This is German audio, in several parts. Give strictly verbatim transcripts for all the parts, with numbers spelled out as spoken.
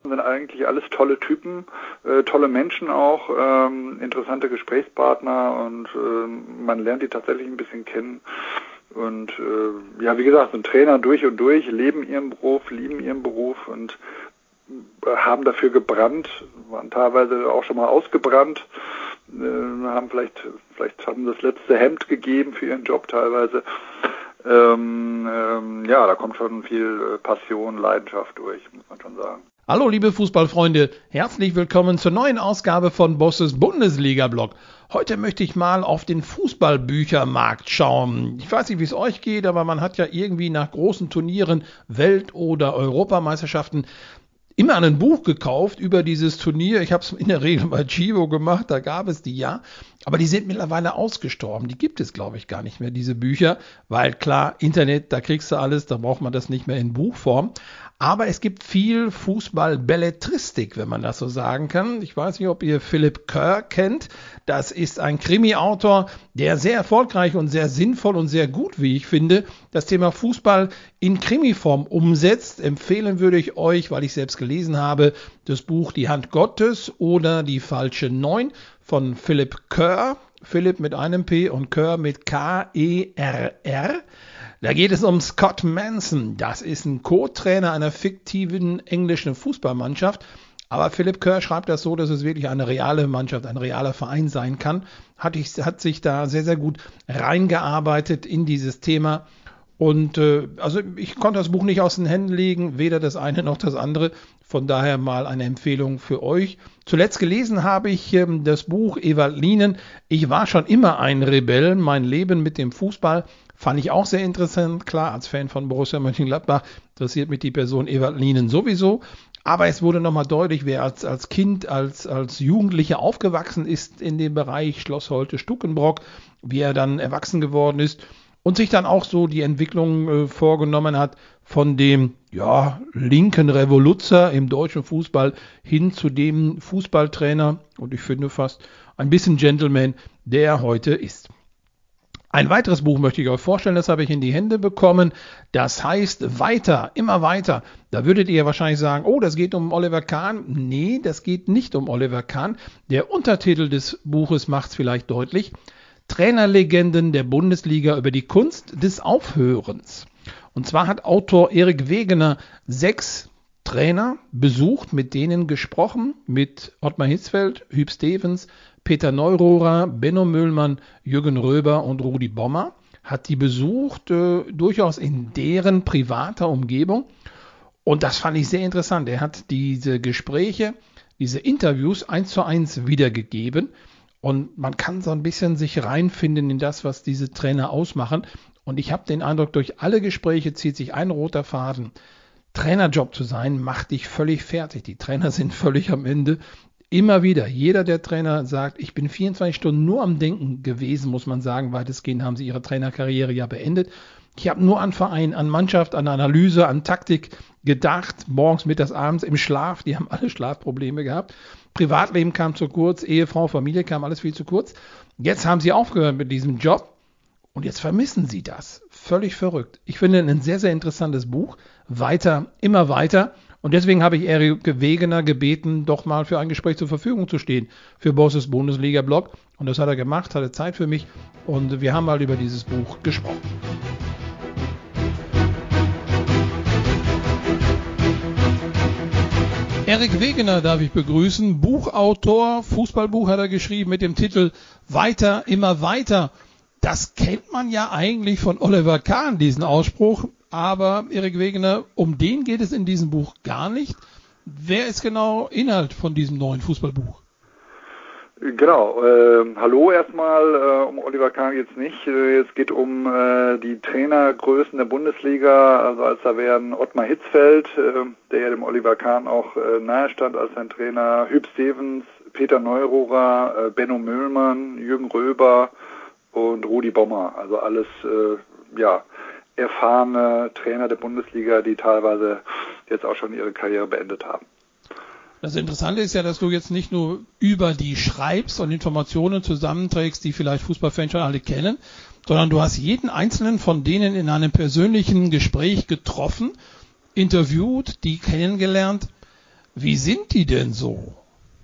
sind eigentlich alles tolle Typen, äh, tolle Menschen auch, ähm, interessante Gesprächspartner und äh, man lernt die tatsächlich ein bisschen kennen. Und äh, ja, wie gesagt, sind Trainer durch und durch, leben ihren Beruf, lieben ihren Beruf und äh, haben dafür gebrannt, waren teilweise auch schon mal ausgebrannt, äh, haben vielleicht, vielleicht haben das letzte Hemd gegeben für ihren Job teilweise. Ähm, ähm, ja, da kommt schon viel Passion, Leidenschaft durch, muss man schon sagen. Hallo liebe Fußballfreunde, herzlich willkommen zur neuen Ausgabe von Bosses Bundesliga-Blog. Heute möchte ich mal auf den Fußballbüchermarkt schauen. Ich weiß nicht, wie es euch geht, aber man hat ja irgendwie nach großen Turnieren, Welt- oder Europameisterschaften immer ein Buch gekauft über dieses Turnier. Ich habe es in der Regel bei Chivo gemacht, da gab es die ja. Aber die sind mittlerweile ausgestorben. Die gibt es, glaube ich, gar nicht mehr, diese Bücher. Weil klar, Internet, da kriegst du alles, da braucht man das nicht mehr in Buchform. Aber es gibt viel Fußball-Belletristik, wenn man das so sagen kann. Ich weiß nicht, ob ihr Philipp Kerr kennt. Das ist ein Krimi-Autor, der sehr erfolgreich und sehr sinnvoll und sehr gut, wie ich finde, das Thema Fußball in Krimiform umsetzt. Empfehlen würde ich euch, weil ich selbst gelesen habe, das Buch Die Hand Gottes oder Die falsche Neun von Philipp Kerr. Philipp mit einem P und Kerr mit K E R R. Da geht es um Scott Manson. Das ist ein Co-Trainer einer fiktiven englischen Fußballmannschaft. Aber Philipp Kerr schreibt das so, dass es wirklich eine reale Mannschaft, ein realer Verein sein kann. Hat, ich, hat sich da sehr, sehr gut reingearbeitet in dieses Thema. Und äh, also ich konnte das Buch nicht aus den Händen legen, weder das eine noch das andere. Von daher mal eine Empfehlung für euch. Zuletzt gelesen habe ich ähm, das Buch Ewald Lienen. Ich war schon immer ein Rebell. Mein Leben mit dem Fußball fand ich auch sehr interessant. Klar, als Fan von Borussia Mönchengladbach interessiert mich die Person Ewald Lienen sowieso. Aber es wurde nochmal deutlich, wer als, als Kind, als, als Jugendlicher aufgewachsen ist in dem Bereich Schloss Holte-Stuckenbrock, wie er dann erwachsen geworden ist und sich dann auch so die Entwicklung äh, vorgenommen hat von dem ja, linken Revoluzer im deutschen Fußball hin zu dem Fußballtrainer und ich finde fast ein bisschen Gentleman, der er heute ist. Ein weiteres Buch möchte ich euch vorstellen, das habe ich in die Hände bekommen. Das heißt Weiter, immer weiter. Da würdet ihr wahrscheinlich sagen, oh, das geht um Oliver Kahn. Nee, das geht nicht um Oliver Kahn. Der Untertitel des Buches macht es vielleicht deutlich. Trainerlegenden der Bundesliga über die Kunst des Aufhörens. Und zwar hat Autor Erik Wegener sechs Trainer besucht, mit denen gesprochen, mit Ottmar Hitzfeld, Huub Stevens, Peter Neururer, Benno Müllmann, Jürgen Röber und Rudi Bommer, hat die besucht, äh, durchaus in deren privater Umgebung. Und das fand ich sehr interessant. Er hat diese Gespräche, diese Interviews eins zu eins wiedergegeben. Und man kann so ein bisschen sich reinfinden in das, was diese Trainer ausmachen. Und ich habe den Eindruck, durch alle Gespräche zieht sich ein roter Faden. Trainerjob zu sein, macht dich völlig fertig. Die Trainer sind völlig am Ende. Immer wieder, jeder der Trainer sagt, ich bin vierundzwanzig Stunden nur am Denken gewesen, muss man sagen. Weitestgehend haben sie ihre Trainerkarriere ja beendet. Ich habe nur an Verein, an Mannschaft, an Analyse, an Taktik gedacht. Morgens, mittags, abends im Schlaf. Die haben alle Schlafprobleme gehabt. Privatleben kam zu kurz, Ehefrau, Familie kam alles viel zu kurz. Jetzt haben sie aufgehört mit diesem Job und jetzt vermissen sie das. Völlig verrückt. Ich finde ein sehr, sehr interessantes Buch. Weiter, immer weiter. Und deswegen habe ich Erik Wegener gebeten, doch mal für ein Gespräch zur Verfügung zu stehen für Bosses Bundesliga-Blog. Und das hat er gemacht, hatte Zeit für mich und wir haben mal über dieses Buch gesprochen. Erik Wegener darf ich begrüßen, Buchautor, Fußballbuch hat er geschrieben mit dem Titel Weiter, immer weiter. Das kennt man ja eigentlich von Oliver Kahn, diesen Ausspruch. Aber Erik Wegener, um den geht es in diesem Buch gar nicht. Wer ist genau Inhalt von diesem neuen Fußballbuch? Genau, äh, hallo erstmal, äh, um Oliver Kahn geht's nicht. Äh, es geht um äh, die Trainergrößen der Bundesliga. Also als da wären Ottmar Hitzfeld, äh, der ja dem Oliver Kahn auch äh, nahe stand als sein Trainer, Huub Stevens, Peter Neururer, äh, Benno Müllmann, Jürgen Röber und Rudi Bommer. Also alles, äh, ja, erfahrene Trainer der Bundesliga, die teilweise jetzt auch schon ihre Karriere beendet haben. Das Interessante ist ja, dass du jetzt nicht nur über die schreibst und Informationen zusammenträgst, die vielleicht Fußballfans schon alle kennen, sondern du hast jeden einzelnen von denen in einem persönlichen Gespräch getroffen, interviewt, die kennengelernt. Wie sind die denn so?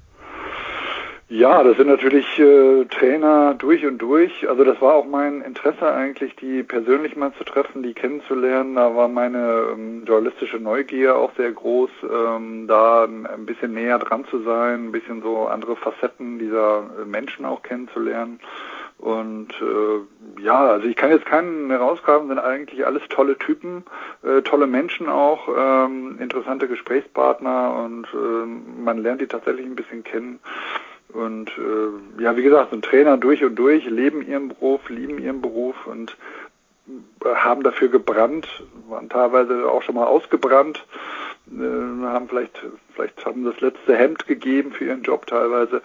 Ja, das sind natürlich äh, Trainer durch und durch. Also das war auch mein Interesse eigentlich, die persönlich mal zu treffen, die kennenzulernen. Da war meine ähm, journalistische Neugier auch sehr groß, ähm, da ein bisschen näher dran zu sein, ein bisschen so andere Facetten dieser äh, Menschen auch kennenzulernen. Und äh, ja, also ich kann jetzt keinen herausgraben, sind eigentlich alles tolle Typen, äh, tolle Menschen auch, ähm, interessante Gesprächspartner und äh, man lernt die tatsächlich ein bisschen kennen. Und äh, ja, wie gesagt, sind Trainer durch und durch, leben ihren Beruf, lieben ihren Beruf und haben dafür gebrannt, waren teilweise auch schon mal ausgebrannt, äh, haben vielleicht, vielleicht haben das letzte Hemd gegeben für ihren Job teilweise.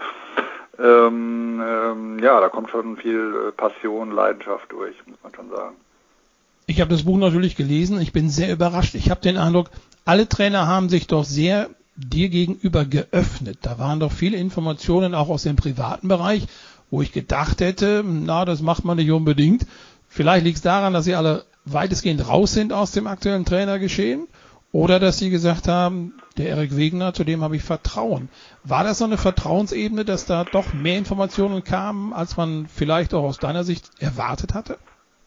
Ähm, ähm, ja, da kommt schon viel Passion, Leidenschaft durch, muss man schon sagen. Ich habe das Buch natürlich gelesen, ich bin sehr überrascht. Ich habe den Eindruck, alle Trainer haben sich doch sehr dir gegenüber geöffnet. Da waren doch viele Informationen auch aus dem privaten Bereich, wo ich gedacht hätte, na, das macht man nicht unbedingt. Vielleicht liegt es daran, dass sie alle weitestgehend raus sind aus dem aktuellen Trainergeschehen oder dass sie gesagt haben, der Erik Wegener, zu dem habe ich Vertrauen. War das so eine Vertrauensebene, dass da doch mehr Informationen kamen, als man vielleicht auch aus deiner Sicht erwartet hatte?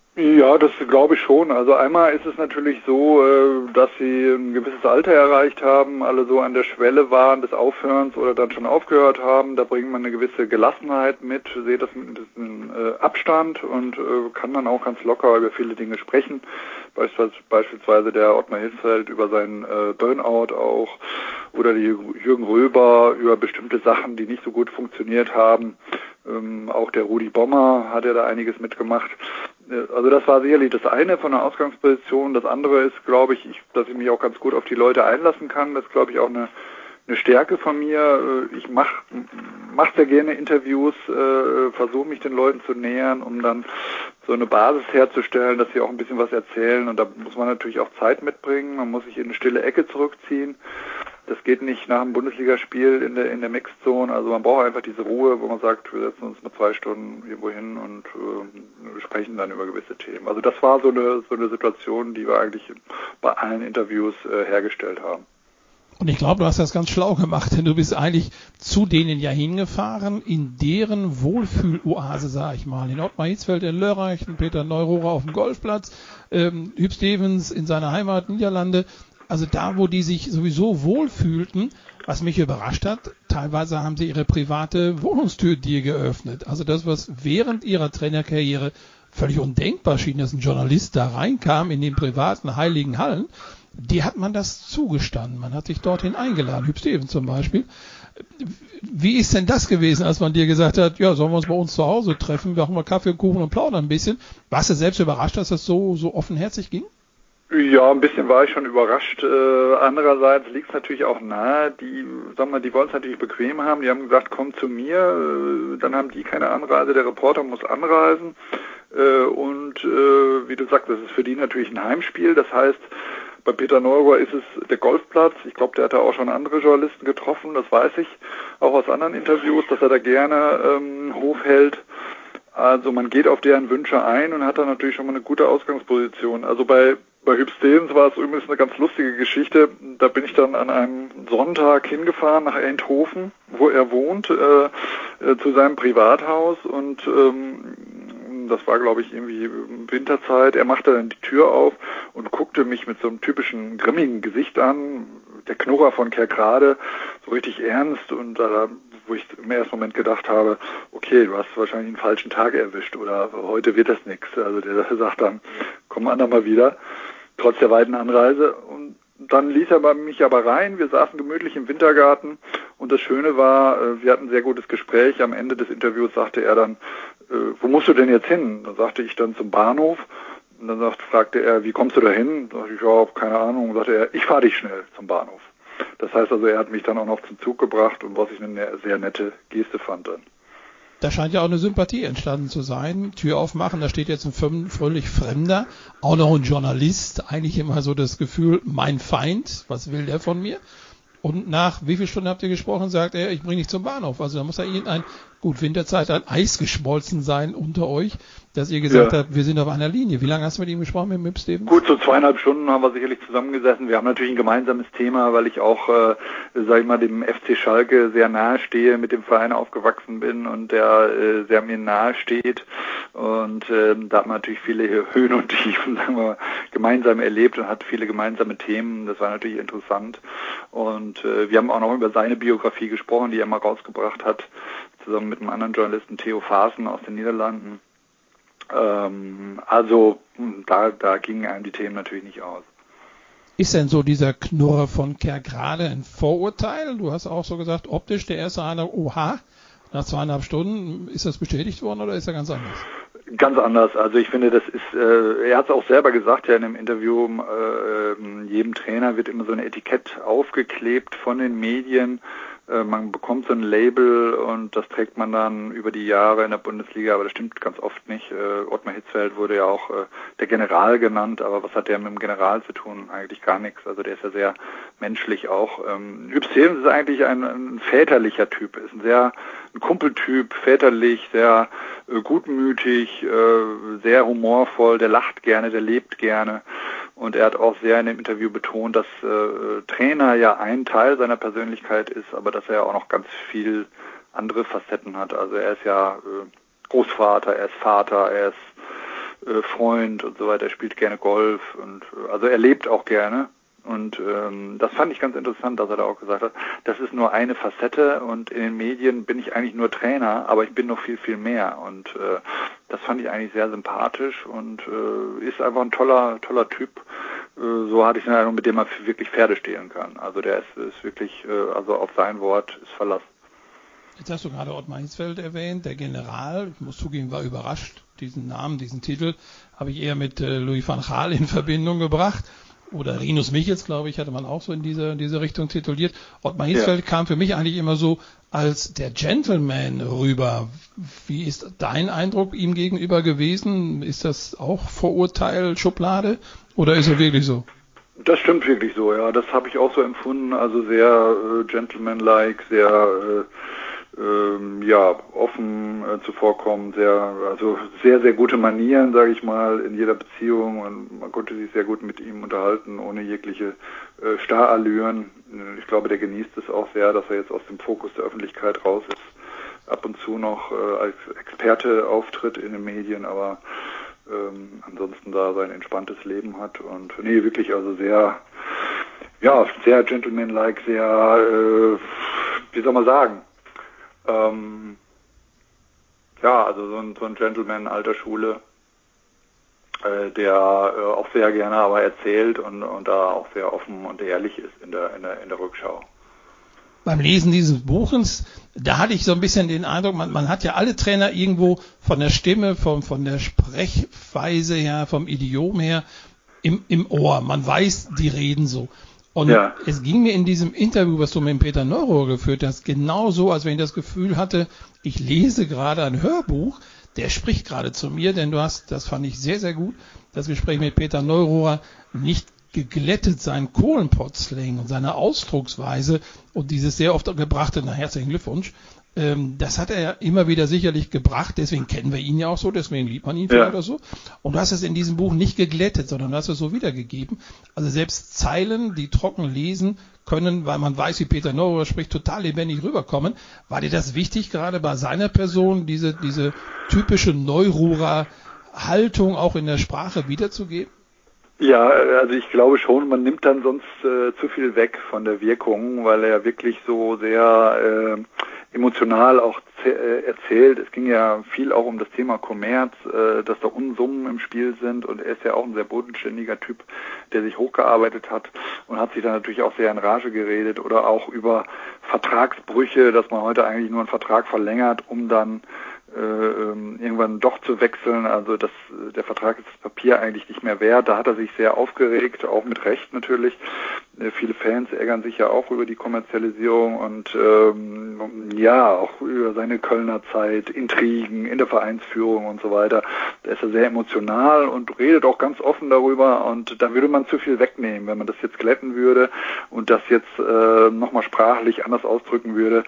Ja, das glaube ich schon. Also einmal ist es natürlich so, dass sie ein gewisses Alter erreicht haben, alle so an der Schwelle waren des Aufhörens oder dann schon aufgehört haben. Da bringt man eine gewisse Gelassenheit mit, seht das mit einem Abstand und kann dann auch ganz locker über viele Dinge sprechen. Beispielsweise der Ottmar Hitzfeld über seinen Burnout auch oder die Jürgen Röber über bestimmte Sachen, die nicht so gut funktioniert haben. Ähm, auch der Rudi Bommer hat ja da einiges mitgemacht. Also das war sicherlich das eine von der Ausgangsposition. Das andere ist, glaube ich, ich, dass ich mich auch ganz gut auf die Leute einlassen kann. Das ist, glaube ich, auch eine, eine Stärke von mir. Ich mache mach sehr gerne Interviews, äh, versuche mich den Leuten zu nähern, um dann so eine Basis herzustellen, dass sie auch ein bisschen was erzählen. Und da muss man natürlich auch Zeit mitbringen. Man muss sich in eine stille Ecke zurückziehen. Das geht nicht nach einem Bundesligaspiel in der in der Mixzone. Also man braucht einfach diese Ruhe, wo man sagt, wir setzen uns mal zwei Stunden irgendwo hin und äh, sprechen dann über gewisse Themen. Also das war so eine so eine Situation, die wir eigentlich bei allen Interviews äh, hergestellt haben. Und ich glaube, du hast das ganz schlau gemacht, denn du bist eigentlich zu denen ja hingefahren, in deren Wohlfühloase, sag ich mal. In Ottmar Hitzfeld in Lörrach, Peter Neururer auf dem Golfplatz, ähm, Hüb Stevens in seiner Heimat Niederlande. Also da, wo die sich sowieso wohlfühlten, was mich überrascht hat, teilweise haben sie ihre private Wohnungstür dir geöffnet. Also das, was während ihrer Trainerkarriere völlig undenkbar schien, dass ein Journalist da reinkam in den privaten heiligen Hallen, die hat man das zugestanden. Man hat sich dorthin eingeladen, Hüb Stevens zum Beispiel. Wie ist denn das gewesen, als man dir gesagt hat, ja, sollen wir uns bei uns zu Hause treffen, wir machen mal Kaffee und Kuchen und plaudern ein bisschen? Warst du selbst überrascht, dass das so, so offenherzig ging? Ja, ein bisschen war ich schon überrascht. Äh, andererseits liegt es natürlich auch nahe, die, sagen wir, die wollen es natürlich bequem haben. Die haben gesagt, komm zu mir. Äh, dann haben die keine Anreise, der Reporter muss anreisen. Äh, und äh, wie du sagst, das ist für die natürlich ein Heimspiel. Das heißt, bei Peter Neururer ist es der Golfplatz. Ich glaube, der hat da auch schon andere Journalisten getroffen. Das weiß ich auch aus anderen Interviews, dass er da gerne ähm, Hof hält. Also man geht auf deren Wünsche ein und hat da natürlich schon mal eine gute Ausgangsposition. Also bei Bei Hüb Stevens war es übrigens eine ganz lustige Geschichte. Da bin ich dann an einem Sonntag hingefahren nach Eindhoven, wo er wohnt, äh, äh, zu seinem Privathaus und ähm, das war, glaube ich, irgendwie Winterzeit. Er machte dann die Tür auf und guckte mich mit so einem typischen grimmigen Gesicht an, der Knurrer von Kerkrade, so richtig ernst und äh, wo ich im ersten Moment gedacht habe, okay, du hast wahrscheinlich einen falschen Tag erwischt oder heute wird das nichts. Also der sagt dann, komm andermal wieder. Trotz der weiten Anreise. Und dann ließ er mich aber rein. Wir saßen gemütlich im Wintergarten. Und das Schöne war, wir hatten ein sehr gutes Gespräch. Am Ende des Interviews sagte er dann, wo musst du denn jetzt hin? Da sagte ich dann zum Bahnhof. Und dann sagt, fragte er, wie kommst du da hin? Da sagte ich, ja, keine Ahnung. Und sagte er, ich fahre dich schnell zum Bahnhof. Das heißt also, er hat mich dann auch noch zum Zug gebracht und was ich eine sehr nette Geste fand dann. Da scheint ja auch eine Sympathie entstanden zu sein. Tür aufmachen, da steht jetzt ein fröhlich Fremder, auch noch ein Journalist, eigentlich immer so das Gefühl, mein Feind, was will der von mir? Und nach wie viel Stunden habt ihr gesprochen, sagt er, ich bringe dich zum Bahnhof. Also da muss ja irgendein Gut, Winterzeit hat Eis geschmolzen sein unter euch, dass ihr gesagt Ja. habt, wir sind auf einer Linie. Wie lange hast du mit ihm gesprochen, mit Mip Stevens? Gut, so zweieinhalb Stunden haben wir sicherlich zusammengesessen. Wir haben natürlich ein gemeinsames Thema, weil ich auch, äh, sag ich mal, dem F C Schalke sehr nahe stehe, mit dem Verein aufgewachsen bin und der äh, sehr mir nahe steht. Und äh, da hat man natürlich viele Höhen und Tiefen, sagen wir mal, gemeinsam erlebt und hat viele gemeinsame Themen. Das war natürlich interessant. Und äh, wir haben auch noch über seine Biografie gesprochen, die er mal rausgebracht hat, zusammen mit einem anderen Journalisten, Theo Vaassen aus den Niederlanden. Ähm, also da, da gingen einem die Themen natürlich nicht aus. Ist denn so dieser Knurrer von Kerkrade ein Vorurteil? Du hast auch so gesagt, optisch der erste Eindruck, oha, nach zweieinhalb Stunden, ist das bestätigt worden oder ist er ganz anders? Ganz anders. Also ich finde, das ist, äh, er hat es auch selber gesagt ja in einem Interview, äh, jedem Trainer wird immer so ein Etikett aufgeklebt von den Medien. Äh, man bekommt so ein Label und das trägt man dann über die Jahre in der Bundesliga, aber das stimmt ganz oft nicht. Äh, Ottmar Hitzfeld wurde ja auch äh, der General genannt, aber was hat der mit dem General zu tun? Eigentlich gar nichts. Also der ist ja sehr menschlich auch. Ähm, Huub Stevens ist eigentlich ein, ein väterlicher Typ, ist ein sehr ein Kumpeltyp, väterlich, sehr äh, gutmütig, äh, sehr humorvoll, der lacht gerne, der lebt gerne. Und er hat auch sehr in dem Interview betont, dass äh, Trainer ja ein Teil seiner Persönlichkeit ist, aber dass er auch noch ganz viel andere Facetten hat. Also er ist ja äh, Großvater, er ist Vater, er ist äh, Freund und so weiter, er spielt gerne Golf und äh, also er lebt auch gerne. Und ähm, das fand ich ganz interessant, dass er da auch gesagt hat, das ist nur eine Facette und in den Medien bin ich eigentlich nur Trainer, aber ich bin noch viel, viel mehr. Und äh, das fand ich eigentlich sehr sympathisch und äh, ist einfach ein toller, toller Typ. Äh, so hatte ich den Eindruck, mit dem man wirklich Pferde stehlen kann. Also der ist, ist wirklich, äh, also auf sein Wort ist Verlass. Jetzt hast du gerade Ottmar Hitzfeld erwähnt, der General. Ich muss zugeben, war überrascht. Diesen Namen, diesen Titel habe ich eher mit äh, Louis van Gaal in Verbindung gebracht. Oder Rinus Michels, glaube ich, hatte man auch so in diese, diese Richtung tituliert. Ottmar Hitzfeld ja. kam für mich eigentlich immer so als der Gentleman rüber. Wie ist dein Eindruck ihm gegenüber gewesen? Ist das auch Vorurteil, Schublade? Oder ist er wirklich so? Das stimmt wirklich so, ja. Das habe ich auch so empfunden. Also sehr äh, gentlemanlike, sehr äh, ähm, ja offen äh, zuvorkommen, sehr also sehr sehr gute Manieren, sage ich mal, in jeder Beziehung und man konnte sich sehr gut mit ihm unterhalten, ohne jegliche äh, Starallüren. Ich glaube, der genießt es auch sehr, dass er jetzt aus dem Fokus der Öffentlichkeit raus ist, ab und zu noch äh, als Experte auftritt in den Medien, aber ähm, ansonsten da sein entspanntes Leben hat und nee, wirklich also sehr ja sehr gentlemanlike, sehr äh, wie soll man sagen, Ähm, ja, also so ein, so ein Gentleman alter Schule, äh, der äh, auch sehr gerne aber erzählt und, und da auch sehr offen und ehrlich ist in der, in der, in der Rückschau. Beim Lesen dieses Buches, da hatte ich so ein bisschen den Eindruck, man, man hat ja alle Trainer irgendwo von der Stimme, vom, von der Sprechweise her, vom Idiom her im, im Ohr. Man weiß, die reden so. Und ja. Es ging mir in diesem Interview, was du mit Peter Neururer geführt hast, genau so, als wenn ich das Gefühl hatte, ich lese gerade ein Hörbuch, der spricht gerade zu mir, denn du hast, das fand ich sehr, sehr gut, das Gespräch mit Peter Neururer nicht geglättet, seinen Kohlenpott-Slang und seine Ausdrucksweise und dieses sehr oft gebrachte, na herzlichen Glückwunsch, ähm, das hat er ja immer wieder sicherlich gebracht, deswegen kennen wir ihn ja auch so, deswegen liebt man ihn vielleicht ja. auch so. Und du hast es in diesem Buch nicht geglättet, sondern du hast es so wiedergegeben. Also selbst Zeilen, die trocken lesen können, weil man weiß, wie Peter Neururer spricht, total lebendig rüberkommen. War dir das wichtig, gerade bei seiner Person, diese, diese typische Neururer Haltung auch in der Sprache wiederzugeben? Ja, also ich glaube schon, man nimmt dann sonst äh, zu viel weg von der Wirkung, weil er wirklich so sehr äh, emotional auch äh, erzählt. Es ging ja viel auch um das Thema Kommerz, äh, dass da Unsummen im Spiel sind und er ist ja auch ein sehr bodenständiger Typ, der sich hochgearbeitet hat und hat sich dann natürlich auch sehr in Rage geredet oder auch über Vertragsbrüche, dass man heute eigentlich nur einen Vertrag verlängert, um dann äh, irgendwann doch zu wechseln, also das, der Vertrag ist das Papier eigentlich nicht mehr wert. Da hat er sich sehr aufgeregt, auch mit Recht natürlich. Äh, viele Fans ärgern sich ja auch über die Kommerzialisierung und ähm, ja, auch über seine Kölner Zeit, Intrigen in der Vereinsführung und so weiter. Da ist er sehr emotional und redet auch ganz offen darüber und da würde man zu viel wegnehmen, wenn man das jetzt glätten würde und das jetzt äh, nochmal sprachlich anders ausdrücken würde.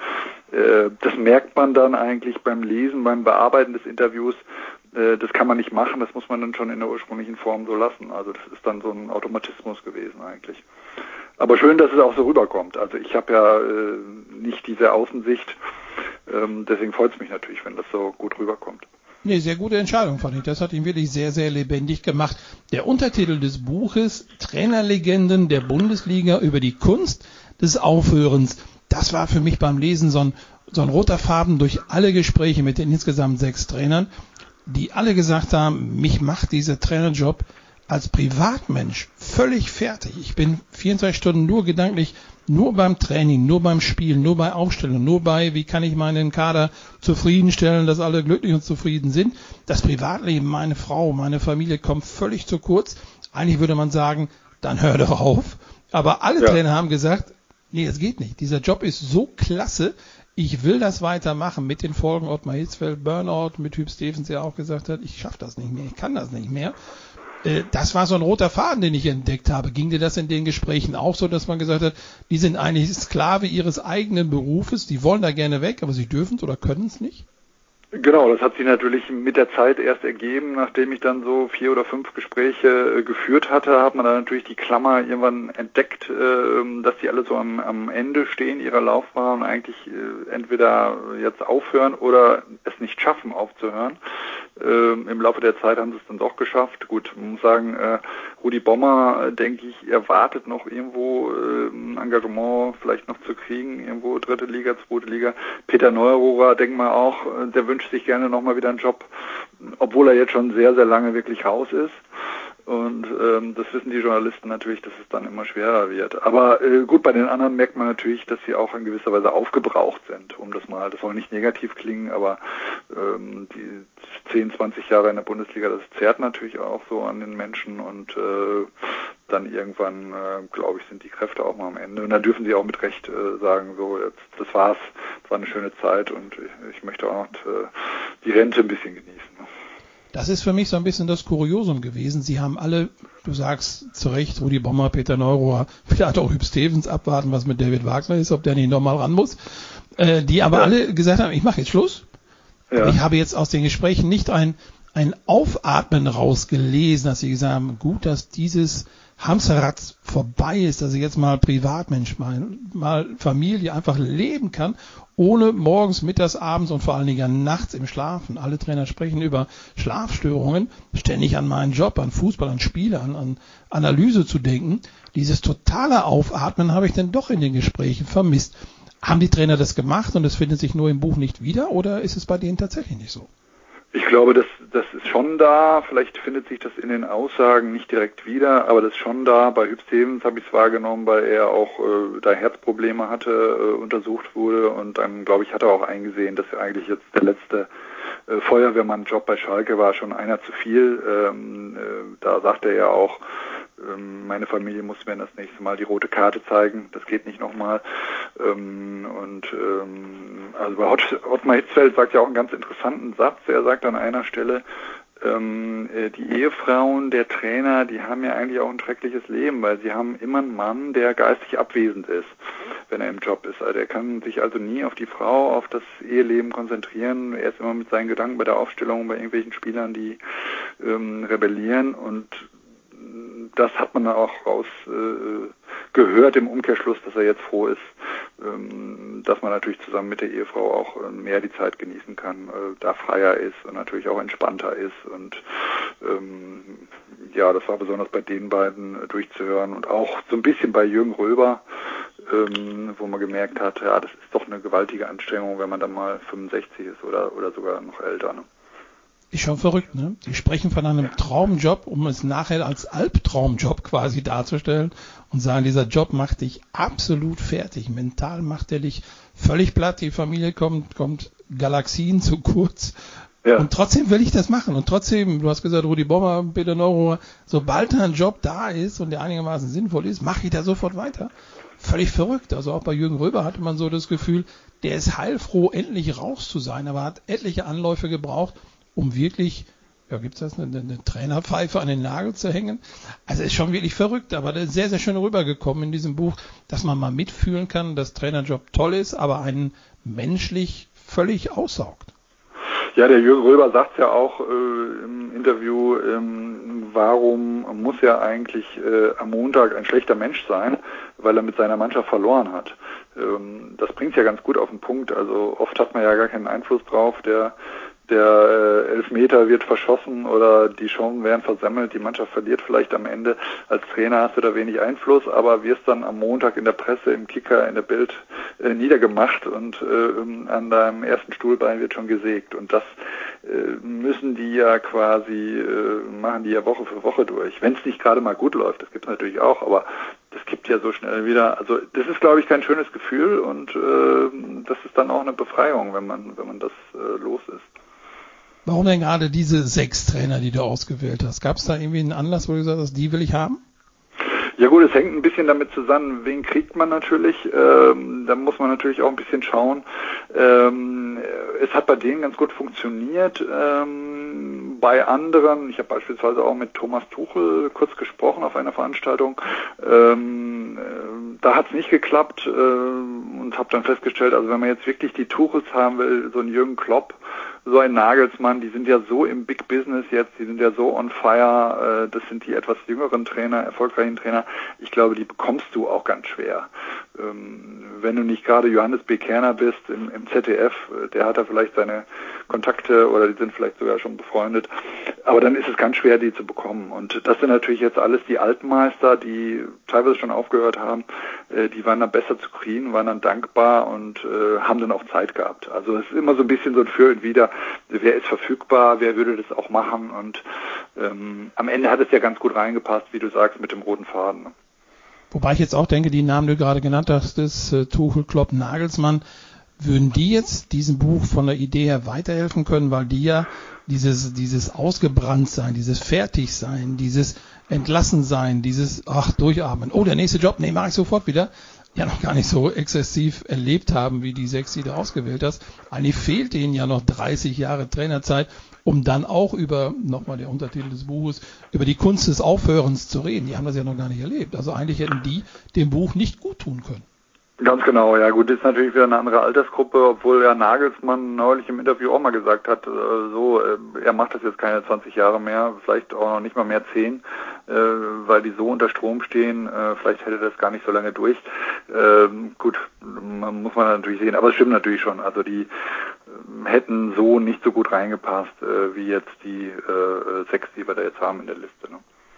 äh, das merkt man dann eigentlich beim Lesen, beim Bearbeiten des Interviews. Äh, das kann man nicht machen, das muss man dann schon in der ursprünglichen Form so lassen. Also das ist dann so ein Automatismus gewesen eigentlich. Aber schön, dass es auch so rüberkommt. Also ich habe ja äh, nicht diese Außensicht, ähm, deswegen freut es mich natürlich, wenn das so gut rüberkommt. Nee, sehr gute Entscheidung, fand ich. Das hat ihn wirklich sehr, sehr lebendig gemacht. Der Untertitel des Buches, Trainerlegenden der Bundesliga über die Kunst des Aufhörens, das war für mich beim Lesen so ein, so ein roter Faden durch alle Gespräche mit den insgesamt sechs Trainern, die alle gesagt haben, mich macht dieser Trainerjob als Privatmensch völlig fertig. Ich bin vierundzwanzig Stunden nur gedanklich, nur beim Training, nur beim Spielen, nur bei Aufstellung, nur bei, wie kann ich meinen Kader zufriedenstellen, dass alle glücklich und zufrieden sind. Das Privatleben, meine Frau, meine Familie kommt völlig zu kurz. Eigentlich würde man sagen, dann hör doch auf. Aber alle ja. Trainer haben gesagt, nee, es geht nicht. Dieser Job ist so klasse, ich will das weitermachen mit den Folgen Ottmar Hitzfeld, Burnout, mit Huub Stevens, der auch gesagt hat, ich schaffe das nicht mehr, ich kann das nicht mehr. Das war so ein roter Faden, den ich entdeckt habe. Ging dir das in den Gesprächen auch so, dass man gesagt hat, die sind eigentlich Sklave ihres eigenen Berufes, die wollen da gerne weg, aber sie dürfen es oder können es nicht? Genau, das hat sich natürlich mit der Zeit erst ergeben, nachdem ich dann so vier oder fünf Gespräche äh, geführt hatte, hat man dann natürlich die Klammer irgendwann entdeckt, äh, dass die alle so am, am Ende stehen ihrer Laufbahn und eigentlich äh, entweder jetzt aufhören oder es nicht schaffen aufzuhören. Äh, Im Laufe der Zeit haben sie es dann doch geschafft. Gut, man muss sagen, äh, Rudi Bommer, äh, denke ich, erwartet noch irgendwo äh, ein Engagement vielleicht noch zu kriegen, irgendwo dritte Liga, zweite Liga. Peter Neururer, denken wir auch, äh, der wünscht sich gerne nochmal wieder einen Job, obwohl er jetzt schon sehr, sehr lange wirklich raus ist. Und ähm, das wissen die Journalisten natürlich, dass es dann immer schwerer wird. Aber äh, gut, bei den anderen merkt man natürlich, dass sie auch in gewisser Weise aufgebraucht sind, um das mal, das soll nicht negativ klingen, aber ähm, die zehn, zwanzig Jahre in der Bundesliga, das zerrt natürlich auch so an den Menschen und äh, dann irgendwann, äh, glaube ich, sind die Kräfte auch mal am Ende. Und dann dürfen sie auch mit Recht äh, sagen, so, jetzt, das war's, das war eine schöne Zeit und ich, ich möchte auch noch äh, die Rente ein bisschen genießen. Ne? Das ist für mich so ein bisschen das Kuriosum gewesen. Sie haben alle, du sagst zu Recht, Rudi Bommer, Peter Neururer, vielleicht auch Huub Stevens, abwarten, was mit David Wagner ist, ob der nicht nochmal ran muss, äh, die aber ja. alle gesagt haben, ich mache jetzt Schluss. Ja. Ich habe jetzt aus den Gesprächen nicht ein, ein Aufatmen rausgelesen, dass sie gesagt haben, gut, dass dieses Hamsterrad vorbei ist, dass ich jetzt mal Privatmensch mal, mal Familie einfach leben kann, ohne morgens, mittags, abends und vor allen Dingen nachts im Schlafen. Alle Trainer sprechen über Schlafstörungen, ständig an meinen Job, an Fußball, an Spiele, an, an Analyse zu denken. Dieses totale Aufatmen habe ich dann doch in den Gesprächen vermisst. Haben die Trainer das gemacht und es findet sich nur im Buch nicht wieder oder ist es bei denen tatsächlich nicht so? Ich glaube, das, das ist schon da. Vielleicht findet sich das in den Aussagen nicht direkt wieder, aber das ist schon da. Bei Huub Stevens habe ich es wahrgenommen, weil er auch äh, da Herzprobleme hatte, äh, untersucht wurde und dann, glaube ich, hat er auch eingesehen, dass er eigentlich jetzt der letzte äh, Feuerwehrmann-Job bei Schalke war, schon einer zu viel. Ähm, äh, da sagt er ja auch, ähm, meine Familie muss mir das nächste Mal die rote Karte zeigen, das geht nicht nochmal. Ähm, und ähm, also bei Ott, Ottmar Hitzfeld sagt ja auch einen ganz interessanten Satz. Er sagt an einer Stelle, ähm, die Ehefrauen der Trainer, die haben ja eigentlich auch ein schreckliches Leben, weil sie haben immer einen Mann, der geistig abwesend ist, wenn er im Job ist. Also er kann sich also nie auf die Frau, auf das Eheleben konzentrieren. Er ist immer mit seinen Gedanken bei der Aufstellung, bei irgendwelchen Spielern, die ähm, rebellieren, und das hat man auch raus äh, gehört im Umkehrschluss, dass er jetzt froh ist, ähm, dass man natürlich zusammen mit der Ehefrau auch äh, mehr die Zeit genießen kann, äh, da freier ist und natürlich auch entspannter ist. Und ähm, ja, das war besonders bei den beiden äh, durchzuhören und auch so ein bisschen bei Jürgen Röber, ähm, wo man gemerkt hat, ja, das ist doch eine gewaltige Anstrengung, wenn man dann mal fünfundsechzig ist oder oder sogar noch älter. Ne? Ist schon verrückt, ne? Die sprechen von einem Traumjob, um es nachher als Albtraumjob quasi darzustellen und sagen, dieser Job macht dich absolut fertig. Mental macht er dich völlig platt. Die Familie kommt, kommt Galaxien zu kurz. Ja. Und trotzdem will ich das machen. Und trotzdem, du hast gesagt, Rudi Bommer, Peter Neururer, sobald ein Job da ist und der einigermaßen sinnvoll ist, mache ich da sofort weiter. Völlig verrückt. Also auch bei Jürgen Röber hatte man so das Gefühl, der ist heilfroh, endlich raus zu sein, aber hat etliche Anläufe gebraucht, um wirklich ja, gibt es das, eine, eine Trainerpfeife an den Nagel zu hängen? Also ist schon wirklich verrückt, aber das ist sehr, sehr schön rübergekommen in diesem Buch, dass man mal mitfühlen kann, dass Trainerjob toll ist, aber einen menschlich völlig aussaugt. Ja, der Jürgen Röber sagt ja auch äh, im Interview, ähm, warum muss er eigentlich äh, am Montag ein schlechter Mensch sein, weil er mit seiner Mannschaft verloren hat. Ähm, das bringt ja ganz gut auf den Punkt. Also oft hat man ja gar keinen Einfluss drauf. Der Der äh, Elfmeter wird verschossen oder die Chancen werden versemmelt, die Mannschaft verliert vielleicht am Ende. Als Trainer hast du da wenig Einfluss, aber wirst dann am Montag in der Presse, im Kicker, in der Bild äh, niedergemacht und äh, an deinem ersten Stuhlbein wird schon gesägt. Und das äh, müssen die ja quasi, äh, machen die ja Woche für Woche durch. Wenn es nicht gerade mal gut läuft, das gibt es natürlich auch, aber das gibt ja so schnell wieder, also das ist, glaube ich, kein schönes Gefühl und äh, das ist dann auch eine Befreiung, wenn man, wenn man das äh, los ist. Warum denn gerade diese sechs Trainer, die du ausgewählt hast? Gab es da irgendwie einen Anlass, wo du gesagt hast, die will ich haben? Ja gut, es hängt ein bisschen damit zusammen, wen kriegt man natürlich, ähm, da muss man natürlich auch ein bisschen schauen. Ähm, es hat bei denen ganz gut funktioniert, ähm, bei anderen, ich habe beispielsweise auch mit Thomas Tuchel kurz gesprochen auf einer Veranstaltung, ähm, äh, da hat es nicht geklappt äh, und habe dann festgestellt, also wenn man jetzt wirklich die Tuchels haben will, so ein Jürgen Klopp, so ein Nagelsmann, die sind ja so im Big Business jetzt, die sind ja so on fire, äh, das sind die etwas jüngeren Trainer, erfolgreichen Trainer, ich glaube, die bekommst du auch ganz schwer. Ähm, wenn du nicht gerade Johannes B. Kerner bist im, im Z D F, der hat da vielleicht seine Kontakte oder die sind vielleicht sogar schon befreundet, aber dann ist es ganz schwer, die zu bekommen. Und das sind natürlich jetzt alles die Altmeister, die teilweise schon aufgehört haben, äh, die waren dann besser zu kriegen, waren dann dankbar und äh, haben dann auch Zeit gehabt. Also es ist immer so ein bisschen so ein Für und Wider, wer ist verfügbar, wer würde das auch machen und ähm, am Ende hat es ja ganz gut reingepasst, wie du sagst, mit dem roten Faden. Ne? Wobei ich jetzt auch denke, die Namen, die du gerade genannt hast, das äh, Tuchel, Klopp, Nagelsmann, würden die jetzt diesem Buch von der Idee her weiterhelfen können, weil die ja dieses, dieses Ausgebranntsein, dieses Fertigsein, dieses Entlassensein, dieses, ach, durchatmen, oh, der nächste Job, nee, mache ich sofort wieder, ja noch gar nicht so exzessiv erlebt haben, wie die sechs, die du ausgewählt hast. Eigentlich fehlt ihnen ja noch dreißig Jahre Trainerzeit, um dann auch über, nochmal der Untertitel des Buches, über die Kunst des Aufhörens zu reden. Die haben das ja noch gar nicht erlebt. Also eigentlich hätten die dem Buch nicht gut tun können. Ganz genau, ja gut, ist natürlich wieder eine andere Altersgruppe, obwohl ja Nagelsmann neulich im Interview auch mal gesagt hat, äh, so, äh, er macht das jetzt keine zwanzig Jahre mehr, vielleicht auch noch nicht mal mehr zehn, äh, weil die so unter Strom stehen, äh, vielleicht hätte das gar nicht so lange durch. Äh, gut, man, muss man natürlich sehen, aber es stimmt natürlich schon, also die äh, hätten so nicht so gut reingepasst, äh, wie jetzt die äh, sechs, die wir da jetzt haben in der Liste, ne?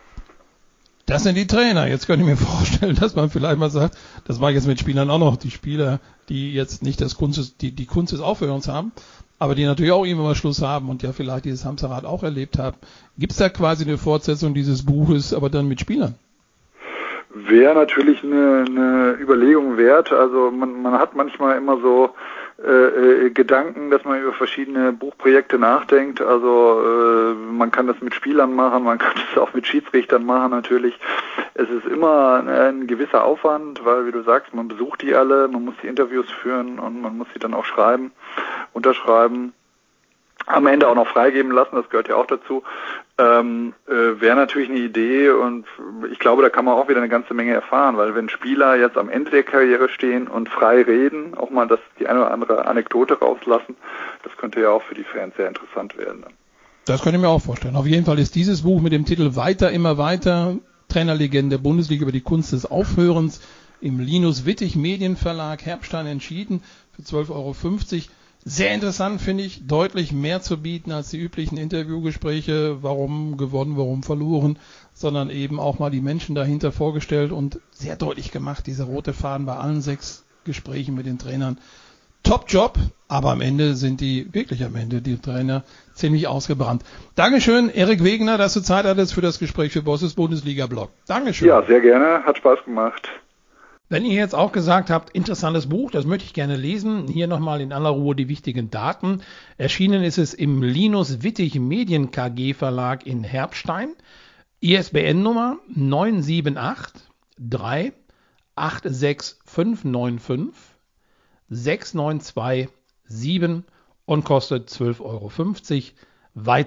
Das sind die Trainer. Jetzt könnte ich mir vorstellen, dass man vielleicht mal sagt, das war jetzt mit Spielern auch noch, die Spieler, die jetzt nicht das Kunst des, die, die Kunst des Aufhörens haben, aber die natürlich auch irgendwann mal Schluss haben und ja vielleicht dieses Hamsterrad auch erlebt haben. Gibt es da quasi eine Fortsetzung dieses Buches, aber dann mit Spielern? Wäre natürlich eine, eine Überlegung wert. Also man, man hat manchmal immer so äh, äh, Gedanken, dass man über verschiedene Buchprojekte nachdenkt. Also äh, man kann das mit Spielern machen, man kann das auch mit Schiedsrichtern machen natürlich. Es ist immer ein, ein gewisser Aufwand, weil wie du sagst, man besucht die alle, man muss die Interviews führen und man muss sie dann auch schreiben, unterschreiben. Am Ende auch noch freigeben lassen, das gehört ja auch dazu, ähm, äh, wäre natürlich eine Idee und ich glaube, da kann man auch wieder eine ganze Menge erfahren, weil wenn Spieler jetzt am Ende der Karriere stehen und frei reden, auch mal das die eine oder andere Anekdote rauslassen, das könnte ja auch für die Fans sehr interessant werden. Das könnte ich mir auch vorstellen. Auf jeden Fall ist dieses Buch mit dem Titel Weiter, immer weiter, Trainerlegende der Bundesliga über die Kunst des Aufhörens im Linus Wittig Medienverlag Herbstein entschieden für zwölf Euro fünfzig. Sehr interessant, finde ich, deutlich mehr zu bieten als die üblichen Interviewgespräche, warum gewonnen, warum verloren, sondern eben auch mal die Menschen dahinter vorgestellt und sehr deutlich gemacht, dieser rote Faden bei allen sechs Gesprächen mit den Trainern. Top-Job, aber am Ende sind die, wirklich am Ende, die Trainer ziemlich ausgebrannt. Dankeschön, Erik Wegener, dass du Zeit hattest für das Gespräch für Bosses Bundesliga-Blog. Dankeschön. Ja, sehr gerne, hat Spaß gemacht. Wenn ihr jetzt auch gesagt habt, interessantes Buch, das möchte ich gerne lesen, hier nochmal in aller Ruhe die wichtigen Daten. Erschienen ist es im Linus Wittig Medien K G Verlag in Herbstein. I S B N-Nummer neun sieben acht drei acht sechs fünf neun fünf sechs neun zwei sieben und kostet zwölf Euro fünfzig. Weiter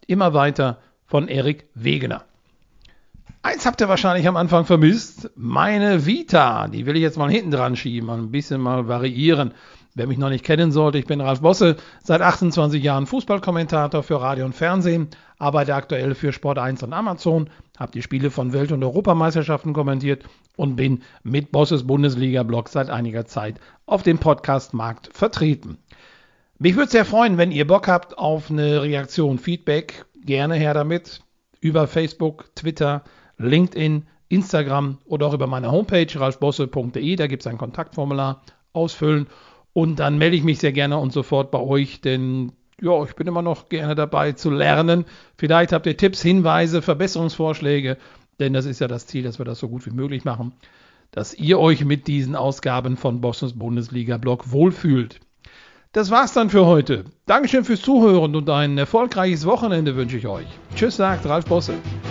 immer weiter von Erik Wegener. Eins habt ihr wahrscheinlich am Anfang vermisst, meine Vita, die will ich jetzt mal hinten dran schieben, ein bisschen mal variieren. Wer mich noch nicht kennen sollte, ich bin Ralf Bosse, seit achtundzwanzig Jahren Fußballkommentator für Radio und Fernsehen, arbeite aktuell für Sport eins und Amazon, habe die Spiele von Welt- und Europameisterschaften kommentiert und bin mit Bosses Bundesliga-Blog seit einiger Zeit auf dem Podcast-Markt vertreten. Mich würde sehr freuen, wenn ihr Bock habt auf eine Reaktion, Feedback, gerne her damit, über Facebook, Twitter, LinkedIn, Instagram oder auch über meine Homepage ralfbosse punkt de, da gibt es ein Kontaktformular, ausfüllen. Und dann melde ich mich sehr gerne und sofort bei euch, denn ja, ich bin immer noch gerne dabei zu lernen. Vielleicht habt ihr Tipps, Hinweise, Verbesserungsvorschläge, denn das ist ja das Ziel, dass wir das so gut wie möglich machen, dass ihr euch mit diesen Ausgaben von Bosses Bundesliga-Blog wohlfühlt. Das war's dann für heute. Dankeschön fürs Zuhören und ein erfolgreiches Wochenende wünsche ich euch. Tschüss, sagt Ralf Bosse.